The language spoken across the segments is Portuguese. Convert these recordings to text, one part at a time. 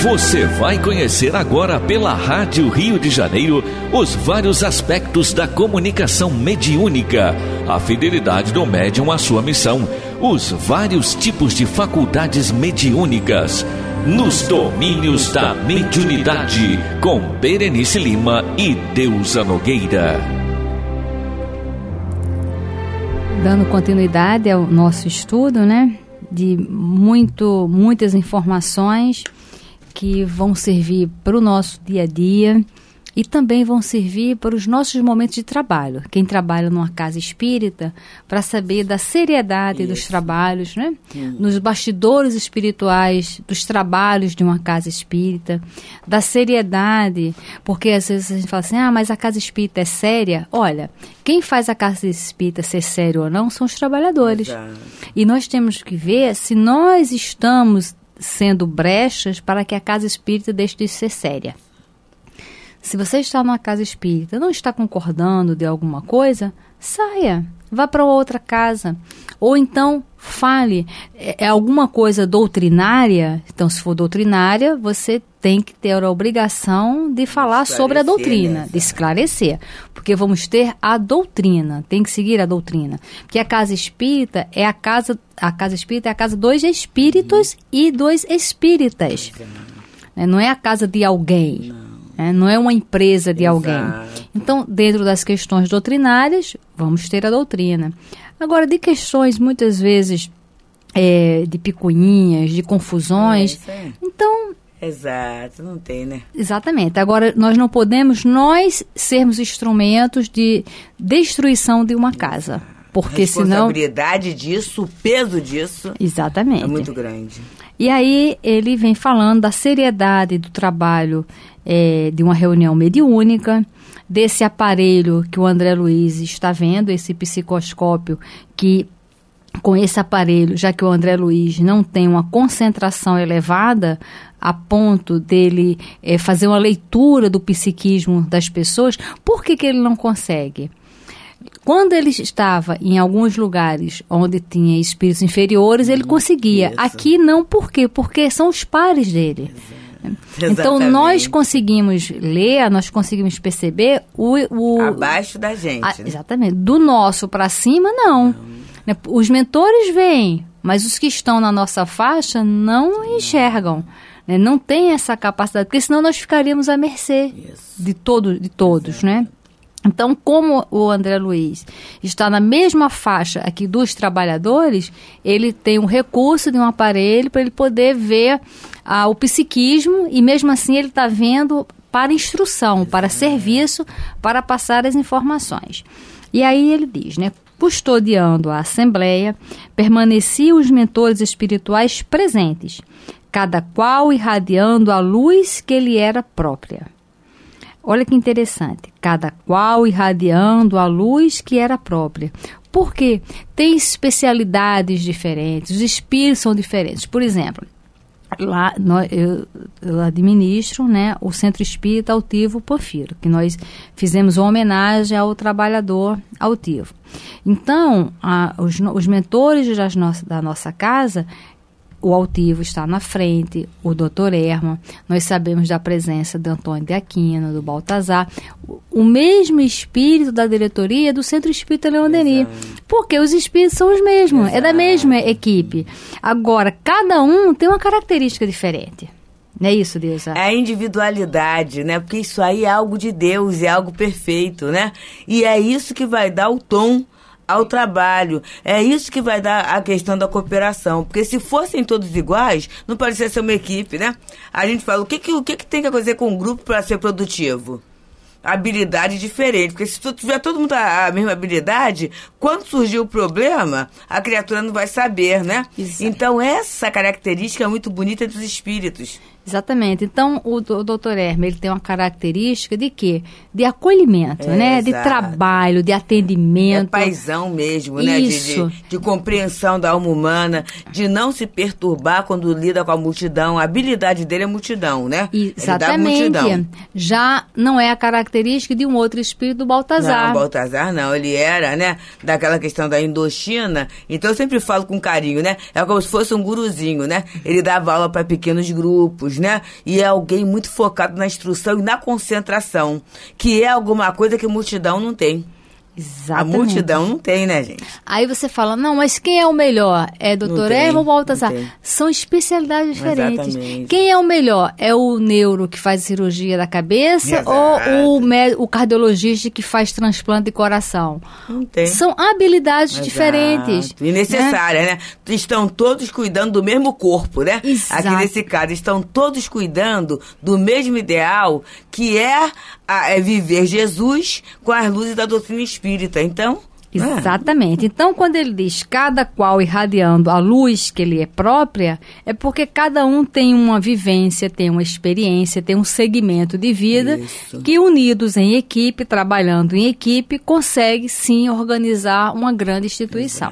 Você vai conhecer agora pela Rádio Rio de Janeiro os vários aspectos da comunicação mediúnica, a fidelidade do médium à sua missão, os vários tipos de faculdades mediúnicas, nos domínios da mediunidade, com Berenice Lima e Deusa Nogueira. Dando continuidade ao nosso estudo, né, de muitas informações que vão servir para o nosso dia a dia e também vão servir para os nossos momentos de trabalho. Quem trabalha numa casa espírita, para saber da seriedade dos trabalhos, né? Nos bastidores espirituais dos trabalhos de uma casa espírita, da seriedade, porque às vezes a gente fala assim, mas a casa espírita é séria. Olha, quem faz a casa espírita ser sério ou não são os trabalhadores. Exato. E nós temos que ver se nós estamos sendo brechas para que a casa espírita deixe de ser séria. Se você está numa casa espírita, não está concordando de alguma coisa, saia, vá para outra casa. Ou então, fale. É alguma coisa doutrinária? Então, se for doutrinária, você tem que ter a obrigação de falar sobre a doutrina, né? De esclarecer. Porque vamos ter a doutrina, tem que seguir a doutrina. Porque a casa espírita é a casa espírita é a casa dos espíritos e dos espíritas. Não é a casa de alguém. Não é uma empresa de alguém. Então, dentro das questões doutrinárias, vamos ter a doutrina. Agora, de questões, muitas vezes, de picuinhas, de confusões, então... Exato, não tem, né? Exatamente. Agora, nós não podemos, sermos instrumentos de destruição de uma casa. Porque senão... A responsabilidade disso, o peso disso... Exatamente. É muito grande. E aí, ele vem falando da seriedade do trabalho de uma reunião mediúnica, desse aparelho que o André Luiz está vendo, esse psicoscópio, que com esse aparelho, já que o André Luiz não tem uma concentração elevada a ponto dele fazer uma leitura do psiquismo das pessoas, por que ele não consegue? Quando ele estava em alguns lugares onde tinha espíritos inferiores, ele conseguia. Isso. Aqui não, por quê? Porque são os pares dele. Exatamente. Então, nós conseguimos ler, nós conseguimos perceber o abaixo da gente. Exatamente. Do nosso para cima, não. Os mentores vêm, mas os que estão na nossa faixa não enxergam. Não tem essa capacidade, porque senão nós ficaríamos à mercê de todos, né? Então, como o André Luiz está na mesma faixa aqui dos trabalhadores, ele tem um recurso de um aparelho para ele poder ver o psiquismo e mesmo assim ele está vendo para instrução, para serviço, para passar as informações. E aí ele diz, né? Custodiando a assembleia, permaneciam os mentores espirituais presentes, cada qual irradiando a luz que lhe era própria. Olha que interessante, cada qual irradiando a luz que era própria. Por quê? Tem especialidades diferentes, os espíritos são diferentes. Por exemplo, lá eu administro, né, o Centro Espírita Altivo Panfiro, que nós fizemos uma homenagem ao trabalhador altivo. Então, os mentores da nossa casa, o altivo está na frente, o Dr. Herman, nós sabemos da presença do Antônio de Aquino, do Baltazar, o mesmo espírito da diretoria do Centro Espírita Leon Denis, porque os espíritos são os mesmos, é da mesma equipe. Agora, cada um tem uma característica diferente. Não é isso, Deus? É a individualidade, né? Porque isso aí é algo de Deus, é algo perfeito, né? E é isso que vai dar o tom ao trabalho. É isso que vai dar a questão da cooperação. Porque se fossem todos iguais, não parecia ser uma equipe, né? A gente fala, o que tem que fazer com um grupo para ser produtivo? Habilidade diferente. Porque se tiver todo mundo a mesma habilidade, quando surgir o problema, a criatura não vai saber, né? Exato. Então, essa característica é muito bonita dos espíritos. Exatamente. Então, o Dr. Hermes, ele tem uma característica de quê? De acolhimento, né? De trabalho, de atendimento. É paisão mesmo, né? De compreensão da alma humana, de não se perturbar quando lida com a multidão. A habilidade dele é multidão, né? Exatamente. Ele dá multidão. Já não é a característica de um outro espírito do Baltazar. Não, o Baltazar não. Ele era, né? Daquela questão da Indochina. Então, eu sempre falo com carinho, né? É como se fosse um guruzinho, né? Ele dava aula para pequenos grupos, Deus, né? E é alguém muito focado na instrução e na concentração, que é alguma coisa que a multidão não tem. Exatamente. A multidão não tem, né, gente? Aí você fala, não, mas quem é o melhor? É Dr. Erma ou Baltazar? São especialidades diferentes. Exatamente. Quem é o melhor? É o neuro que faz cirurgia da cabeça. Exato. Ou o cardiologista que faz transplante de coração? Não tem. São habilidades Exato. diferentes. E necessárias, né? Estão todos cuidando do mesmo corpo, né? Exato. Aqui nesse caso, estão todos cuidando do mesmo ideal, que é viver Jesus com as luzes da doutrina espírita. Então, exatamente. Então, quando ele diz cada qual irradiando a luz que lhe é própria, é porque cada um tem uma vivência, tem uma experiência, tem um segmento de vida que, unidos em equipe, trabalhando em equipe, consegue sim organizar uma grande instituição.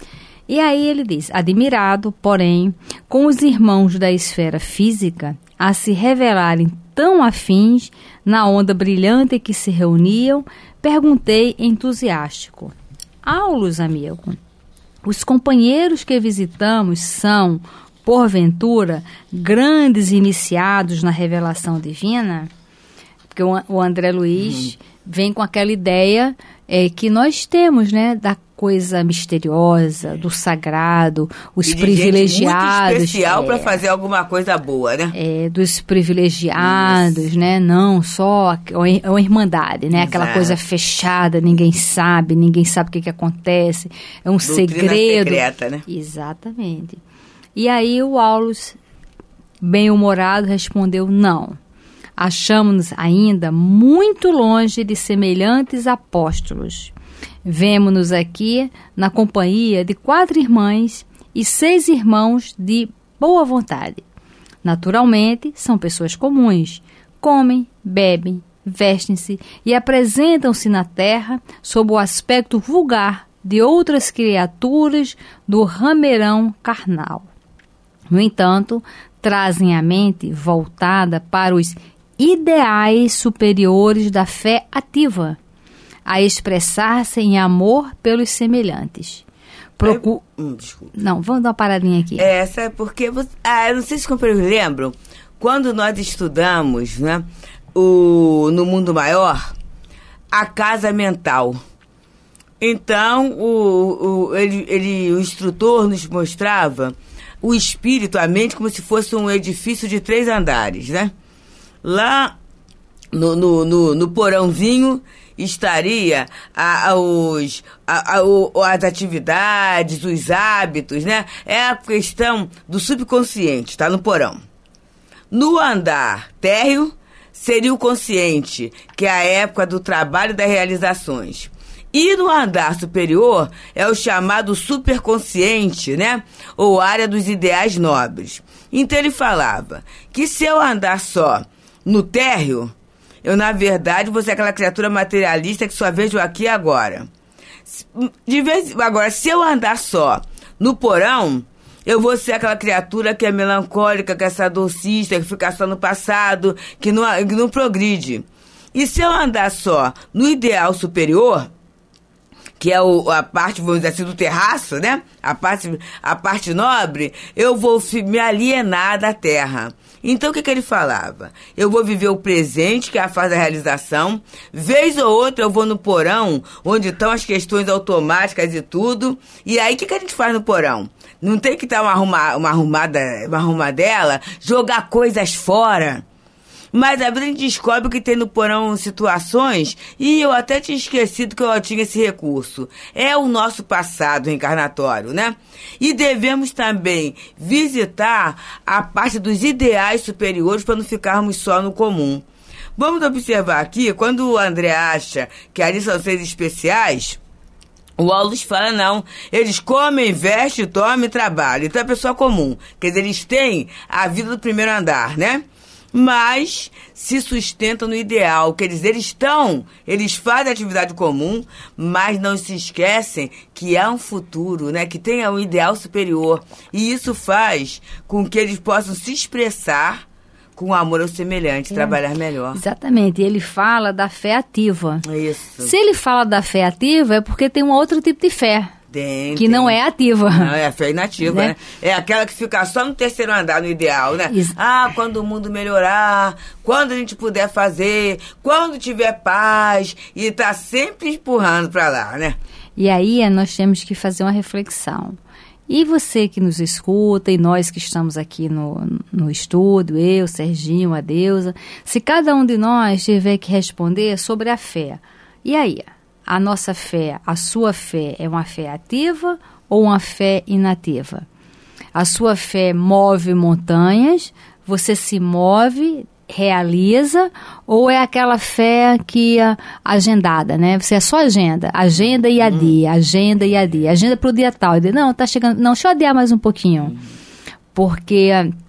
E aí ele diz, admirado, porém, com os irmãos da esfera física a se revelarem tão afins na onda brilhante que se reuniam, perguntei entusiástico: Aulus, amigo, os companheiros que visitamos são, porventura, grandes iniciados na revelação divina? Porque o André Luiz vem com aquela ideia que nós temos, né, da coisa misteriosa, do sagrado, os e de privilegiados. Gente muito especial para fazer alguma coisa boa, né? Dos privilegiados, né? Não só é uma irmandade, né? Aquela coisa fechada, ninguém sabe o que acontece, é um doutrina segredo. Secreta, né? Exatamente. E aí o Aulus, bem-humorado, respondeu: não. Achamos-nos ainda muito longe de semelhantes apóstolos. Vemo-nos aqui na companhia de 4 irmãs e 6 irmãos de boa vontade. Naturalmente, são pessoas comuns. Comem, bebem, vestem-se e apresentam-se na terra sob o aspecto vulgar de outras criaturas do rameirão carnal. No entanto, trazem a mente voltada para os ideais superiores da fé ativa, a expressar-se em amor pelos semelhantes. Não, vamos dar uma paradinha aqui. Essa é porque... eu não sei se vocês lembram, quando nós estudamos, né, no mundo maior, a casa mental. Então, o instrutor nos mostrava o espírito, a mente, como se fosse um edifício de 3 andares, né? Lá no porãozinho estaria as atividades, os hábitos, né? É a questão do subconsciente, está no porão. No andar térreo seria o consciente, que é a época do trabalho e das realizações. E no andar superior é o chamado superconsciente, né? Ou área dos ideais nobres. Então ele falava que se eu andar só no térreo, eu, na verdade, vou ser aquela criatura materialista que só vejo aqui e agora. Agora, se eu andar só no porão, eu vou ser aquela criatura que é melancólica, que é saudosista, que fica só no passado, que não progride. E se eu andar só no ideal superior, que é a parte, vamos dizer assim, do terraço, né? A parte nobre, eu vou me alienar da terra. Então, o que ele falava? Eu vou viver o presente, que é a fase da realização. Vez ou outra, eu vou no porão, onde estão as questões automáticas e tudo. E aí, o que a gente faz no porão? Não tem que dar uma arrumadela, jogar coisas fora. Mas a gente descobre que tem no porão situações, e eu até tinha esquecido que eu tinha esse recurso. É o nosso passado reencarnatório, né? E devemos também visitar a parte dos ideais superiores para não ficarmos só no comum. Vamos observar aqui, quando o André acha que ali são seres especiais, o Aulus fala não, eles comem, vestem, tomam e trabalham. Então é pessoa comum, quer dizer, eles têm a vida do primeiro andar, né? Mas se sustentam no ideal, quer dizer, eles fazem atividade comum, mas não se esquecem que há um futuro, né, que tenha um ideal superior. E isso faz com que eles possam se expressar com amor ao semelhante, trabalhar melhor. Exatamente, ele fala da fé ativa. Isso. Se ele fala da fé ativa, é porque tem um outro tipo de fé. Que não é ativa. Não, é a fé inativa, né? É aquela que fica só no terceiro andar, no ideal, né? Quando o mundo melhorar, quando a gente puder fazer, quando tiver paz, e tá sempre empurrando para lá, né? E aí nós temos que fazer uma reflexão. E você que nos escuta, e nós que estamos aqui no estúdio, eu, Serginho, a Deusa, se cada um de nós tiver que responder sobre a fé, e aí? A nossa fé, a sua fé é uma fé ativa ou uma fé inativa? A sua fé move montanhas, você se move, realiza, ou é aquela fé que é agendada, né? Você é só agenda e adia, agenda e adia, agenda para o dia tal. Não, tá chegando, não, deixa eu adiar mais um pouquinho. Porque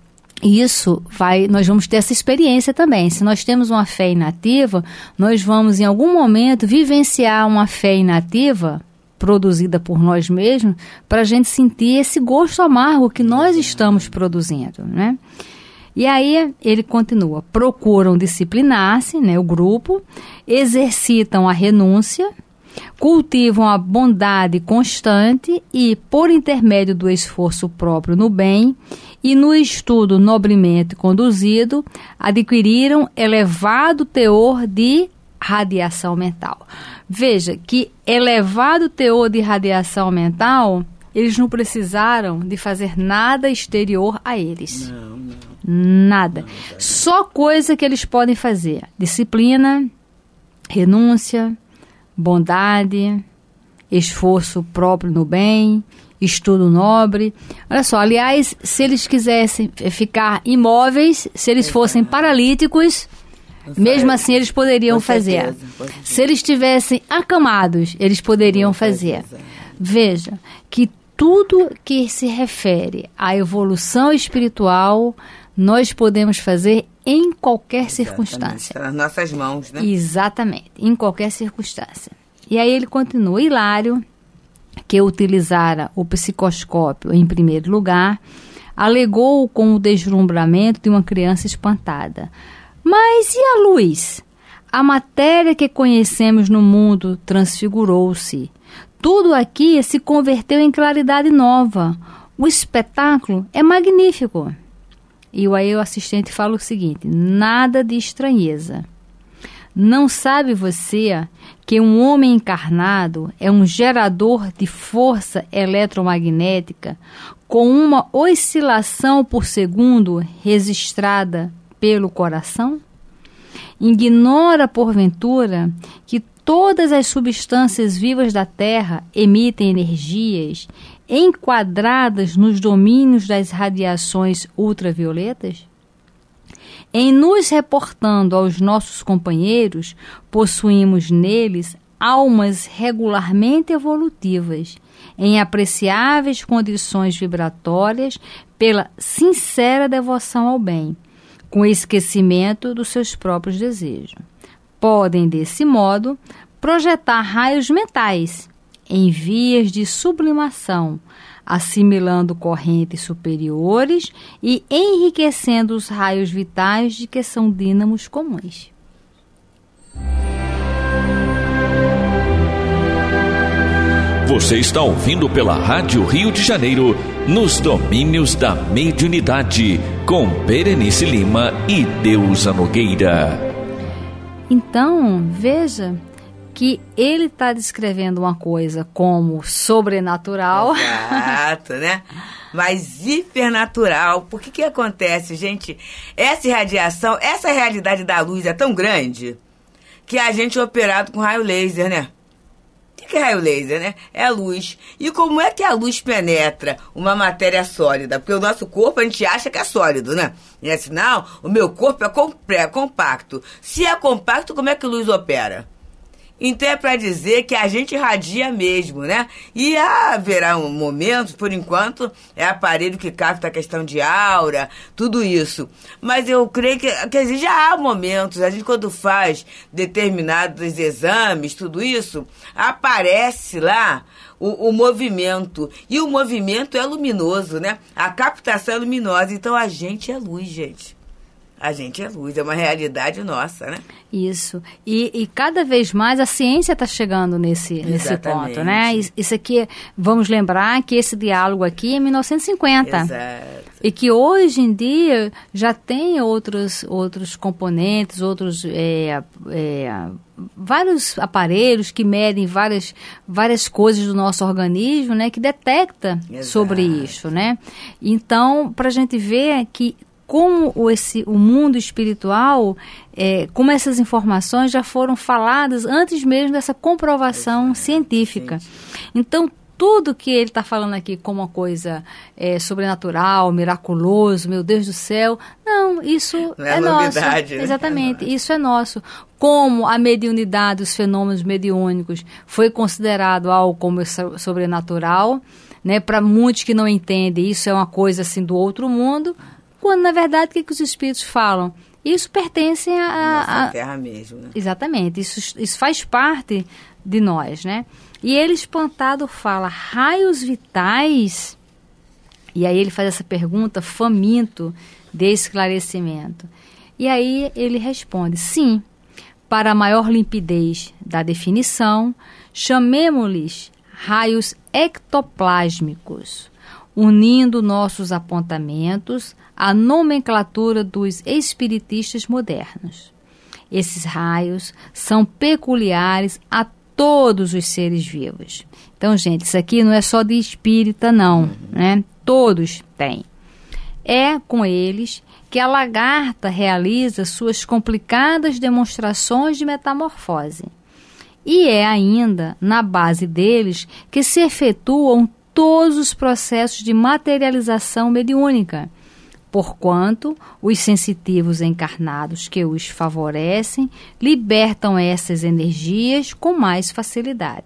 nós vamos ter essa experiência também. Se nós temos uma fé inativa, nós vamos em algum momento vivenciar uma fé inativa produzida por nós mesmos, para a gente sentir esse gosto amargo que nós estamos produzindo, né? E aí ele continua, procuram disciplinar-se, né, o grupo, exercitam a renúncia, cultivam a bondade constante e, por intermédio do esforço próprio no bem e no estudo nobremente conduzido, adquiriram elevado teor de radiação mental. Veja que elevado teor de radiação mental, eles não precisaram de fazer nada exterior a eles. Não. Nada. Só coisa que eles podem fazer. Disciplina, renúncia, bondade, esforço próprio no bem, estudo nobre. Olha só, aliás, se eles quisessem ficar imóveis, se eles fossem paralíticos, mesmo assim eles poderiam fazer. Se eles estivessem acamados, eles poderiam fazer. Veja que tudo que se refere à evolução espiritual, nós podemos fazer em qualquer circunstância. Está nas nossas mãos, né? Exatamente, em qualquer circunstância. E aí ele continua, Hilário, que utilizara o psicoscópio em primeiro lugar, alegou com o deslumbramento de uma criança espantada. Mas e a luz? A matéria que conhecemos no mundo transfigurou-se. Tudo aqui se converteu em claridade nova. O espetáculo é magnífico. E aí o assistente fala o seguinte, nada de estranheza. Não sabe você que um homem encarnado é um gerador de força eletromagnética com uma oscilação por segundo registrada pelo coração? Ignora, porventura, que todas as substâncias vivas da Terra emitem energias enquadradas nos domínios das radiações ultravioletas? Em nos reportando aos nossos companheiros, possuímos neles almas regularmente evolutivas, em apreciáveis condições vibratórias pela sincera devoção ao bem, com esquecimento dos seus próprios desejos. Podem, desse modo, projetar raios mentais em vias de sublimação, assimilando correntes superiores e enriquecendo os raios vitais de que são dínamos comuns. Você está ouvindo pela Rádio Rio de Janeiro, Nos Domínios da Mediunidade, com Berenice Lima e Deusa Nogueira. Então, veja que ele está descrevendo uma coisa como sobrenatural. Exato, né? Mas hipernatural. Por que acontece, gente? Essa irradiação, essa realidade da luz é tão grande que a gente é operado com raio laser, né? O que é raio laser, né? É a luz. E como é que a luz penetra uma matéria sólida? Porque o nosso corpo a gente acha que é sólido, né? E assim, não, o meu corpo é compacto. Se é compacto, como é que a luz opera? Então é para dizer que a gente irradia mesmo, né? E haverá um momento, por enquanto, é aparelho que capta a questão de aura, tudo isso. Mas eu creio que já há momentos, a gente quando faz determinados exames, tudo isso, aparece lá o movimento. E o movimento é luminoso, né? A captação é luminosa, então a gente é luz, gente. A gente é luz, é uma realidade nossa, né? Isso. E cada vez mais a ciência está chegando nesse ponto, né? Isso aqui, vamos lembrar que esse diálogo aqui é 1950. Exato. E que hoje em dia já tem outros componentes, vários aparelhos que medem várias coisas do nosso organismo, né? Que detecta sobre isso, né? Então, para a gente ver que como o mundo espiritual, como essas informações já foram faladas antes mesmo dessa comprovação científica. Então, tudo que ele está falando aqui como uma coisa sobrenatural, miraculoso, meu Deus do céu, não, isso não é novidade, nosso. Né? Exatamente, isso é nosso. Como a mediunidade, os fenômenos mediúnicos, foi considerado algo como sobrenatural, né? Para muitos que não entendem, isso é uma coisa assim do outro mundo, quando, na verdade, o que os espíritos falam? Isso pertence à terra mesmo, né? Exatamente. Isso faz parte de nós, né? E ele, espantado, fala, raios vitais? E aí ele faz essa pergunta, faminto de esclarecimento. E aí ele responde, sim, para a maior limpidez da definição, chamemo-lhes raios ectoplásmicos, unindo nossos apontamentos à nomenclatura dos espiritistas modernos. Esses raios são peculiares a todos os seres vivos. Então, gente, isso aqui não é só de espírita, não, né? Todos têm. É com eles que a lagarta realiza suas complicadas demonstrações de metamorfose. E é ainda na base deles que se efetuam todos os processos de materialização mediúnica, porquanto os sensitivos encarnados que os favorecem libertam essas energias com mais facilidade.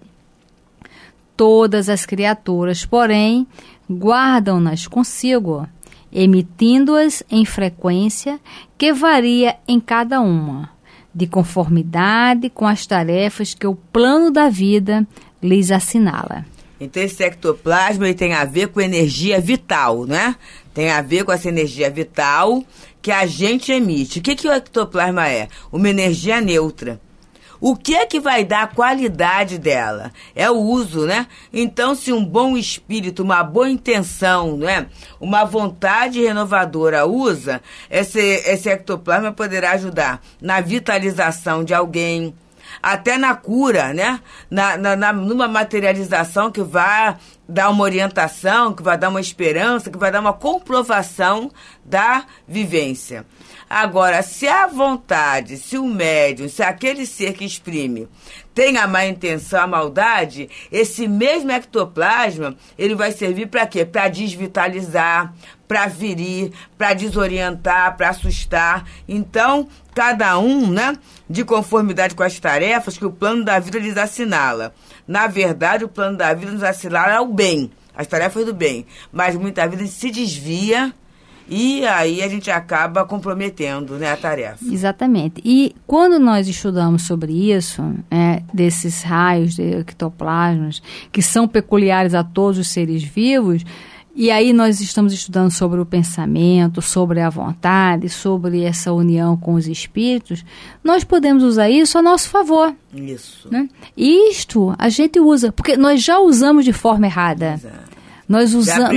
Todas as criaturas, porém, guardam-nas consigo, emitindo-as em frequência que varia em cada uma, de conformidade com as tarefas que o plano da vida lhes assinala. Então, esse ectoplasma ele tem a ver com energia vital, né? Tem a ver com essa energia vital que a gente emite. O que o ectoplasma é? Uma energia neutra. O que é que vai dar a qualidade dela? É o uso, né? Então, se um bom espírito, uma boa intenção, né? Uma vontade renovadora usa, esse ectoplasma poderá ajudar na vitalização de alguém, até na cura, né? Numa materialização que vai dar uma orientação, que vai dar uma esperança, que vai dar uma comprovação da vivência. Agora, se a vontade, se o médium, se aquele ser que exprime tem a má intenção, a maldade, esse mesmo ectoplasma, ele vai servir para quê? Para desvitalizar, para ferir, para desorientar, para assustar. Então, cada um, né, de conformidade com as tarefas que o plano da vida lhes assinala. Na verdade, o plano da vida nos assinala o bem, as tarefas do bem. Mas muitas vezes se desvia e aí a gente acaba comprometendo, né, a tarefa. Exatamente. E quando nós estudamos sobre isso, desses raios de ectoplasmas, que são peculiares a todos os seres vivos, e aí nós estamos estudando sobre o pensamento, sobre a vontade, sobre essa união com os espíritos, nós podemos usar isso a nosso favor. Isso. Né? Isto a gente usa, porque nós já usamos de forma errada. Exato. Nós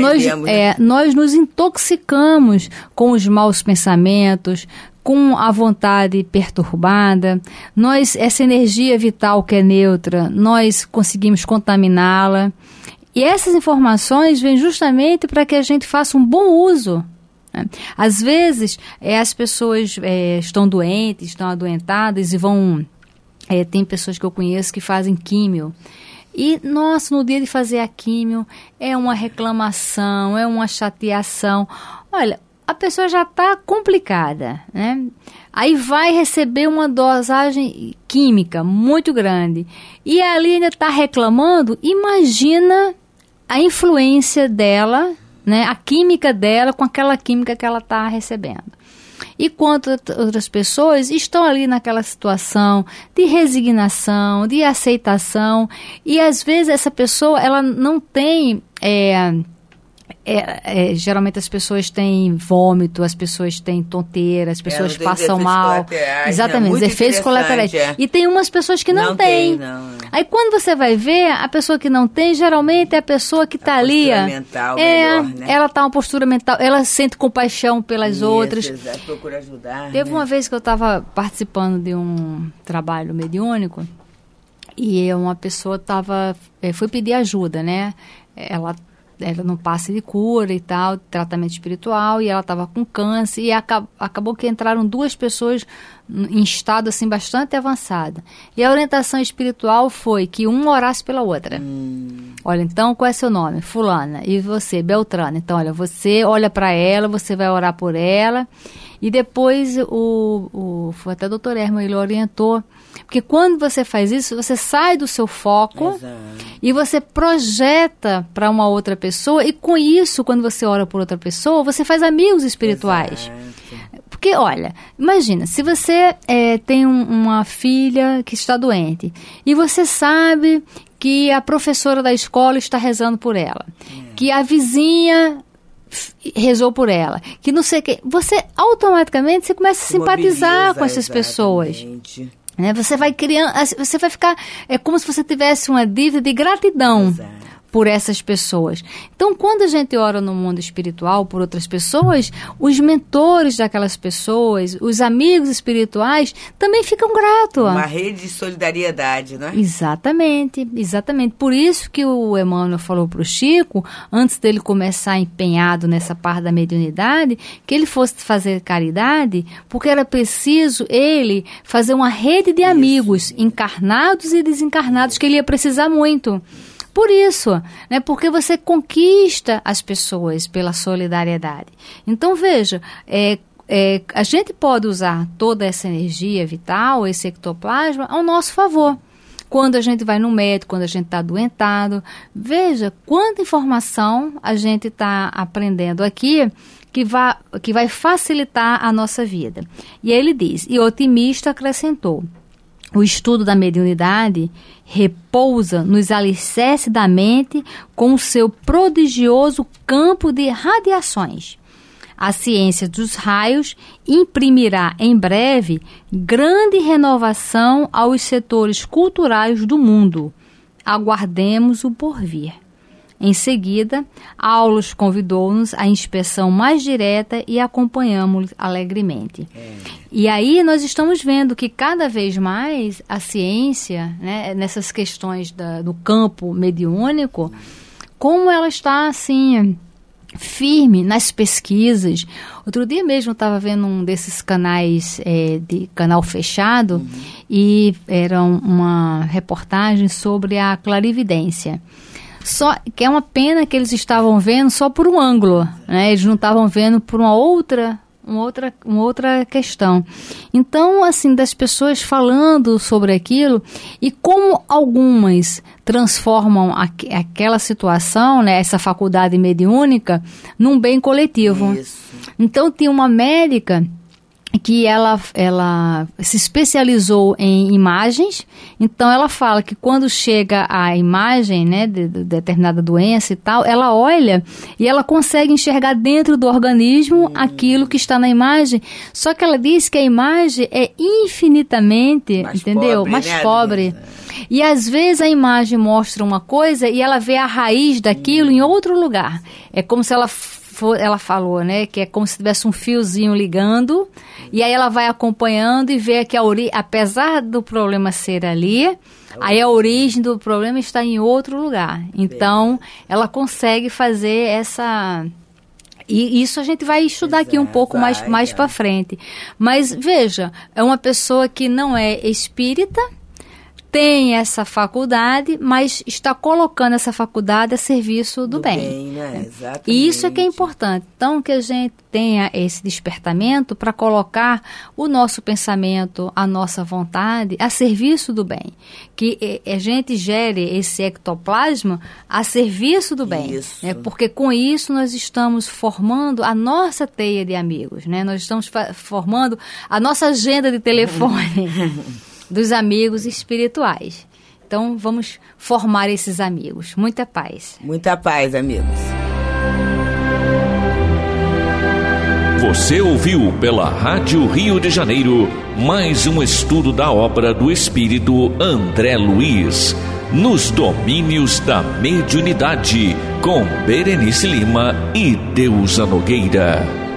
nos intoxicamos com os maus pensamentos, com a vontade perturbada. Essa energia vital que é neutra, nós conseguimos contaminá-la. E essas informações vêm justamente para que a gente faça um bom uso. Às vezes, as pessoas estão doentes, estão adoentadas e vão... tem pessoas que eu conheço que fazem químio. E, nossa, no dia de fazer a químio, é uma reclamação, é uma chateação. Olha, a pessoa já está complicada, né? Aí vai receber uma dosagem química muito grande. E ali ainda está reclamando, imagina a influência dela, né? A química dela com aquela química que ela está recebendo. E quanto outras pessoas estão ali naquela situação de resignação, de aceitação, e às vezes essa pessoa ela não tem geralmente as pessoas têm vômito, as pessoas têm tonteira, as pessoas passam mal. Exatamente, os efeitos colaterais. E tem umas pessoas que não têm. Aí quando você vai ver, a pessoa que não tem, geralmente é a pessoa que está ali. Mental melhor, né? Ela está uma postura mental, ela sente compaixão pelas outras. Exato, procura ajudar. Teve uma vez que eu estava participando de um trabalho mediúnico e uma pessoa foi pedir ajuda, né? Ela não passe de cura e tal, tratamento espiritual, e ela estava com câncer, e acabou que entraram 2 pessoas em estado assim bastante avançado. E a orientação espiritual foi que um orasse pela outra. Olha, então, qual é seu nome? Fulana. E você, Beltrana. Então, olha, você olha para ela, você vai orar por ela. E depois, foi até o doutor Herman, ele orientou. Porque quando você faz isso, você sai do seu foco. Exato. E você projeta para uma outra pessoa. E com isso, quando você ora por outra pessoa, você faz amigos espirituais. Exato. Porque, olha, imagina, se você tem uma filha que está doente e você sabe que a professora da escola está rezando por ela, que a vizinha rezou por ela, que não sei o que, você automaticamente você começa a simpatizar com essas pessoas. Né? Você vai criando, você vai ficar, é como se você tivesse uma dívida de gratidão. Exato. Por essas pessoas. Então, quando a gente ora no mundo espiritual por outras pessoas, os mentores daquelas pessoas, os amigos espirituais, também ficam gratos. Uma rede de solidariedade, né? Exatamente, exatamente. Por isso que o Emmanuel falou para o Chico, antes dele começar empenhado nessa parte da mediunidade, que ele fosse fazer caridade, porque era preciso ele fazer uma rede de amigos, encarnados e desencarnados, que ele ia precisar muito. Por isso, né, porque você conquista as pessoas pela solidariedade. Então, veja, a gente pode usar toda essa energia vital, esse ectoplasma, ao nosso favor. Quando a gente vai no médico, quando a gente está adoentado, veja quanta informação a gente está aprendendo aqui que vai facilitar a nossa vida. E aí ele diz, e otimista acrescentou, o estudo da mediunidade repousa nos alicerces da mente com o seu prodigioso campo de radiações. A ciência dos raios imprimirá em breve grande renovação aos setores culturais do mundo. Aguardemos o porvir. Em seguida, Aulus convidou-nos à inspeção mais direta e acompanhamos alegremente. E aí nós estamos vendo que cada vez mais a ciência, né, nessas questões do campo mediúnico, como ela está assim firme nas pesquisas. Outro dia mesmo eu estava vendo um desses canais de canal fechado e era uma reportagem sobre a clarividência. Só que é uma pena que eles estavam vendo só por um ângulo, né? Eles não estavam vendo por uma outra questão. Então, assim, das pessoas falando sobre aquilo e como algumas transformam aquela situação, né, essa faculdade mediúnica, num bem coletivo. Isso. Então, tinha uma médica que ela se especializou em imagens, então ela fala que quando chega a imagem, né, de determinada doença e tal, ela olha e ela consegue enxergar dentro do organismo aquilo que está na imagem, só que ela diz que a imagem é infinitamente, mais pobre. E às vezes a imagem mostra uma coisa e ela vê a raiz daquilo em outro lugar. É como se ela falou, né, que é como se tivesse um fiozinho ligando, e aí ela vai acompanhando e vê que apesar do problema ser ali, aí a origem do problema está em outro lugar. Então, ela consegue fazer essa... E isso a gente vai estudar aqui um pouco mais para frente. Mas, veja, é uma pessoa que não é espírita, tem essa faculdade, mas está colocando essa faculdade a serviço do bem. Né? Exatamente. E isso é que é importante. Então, que a gente tenha esse despertamento para colocar o nosso pensamento, a nossa vontade a serviço do bem. Que a gente gere esse ectoplasma a serviço do bem. Isso. Né? Porque com isso nós estamos formando a nossa teia de amigos. Né? Nós estamos formando a nossa agenda de telefone. Dos amigos espirituais. Então, vamos formar esses amigos. Muita paz. Muita paz, amigos. Você ouviu pela Rádio Rio de Janeiro mais um estudo da obra do Espírito André Luiz, Nos Domínios da Mediunidade, com Berenice Lima e Deusa Nogueira.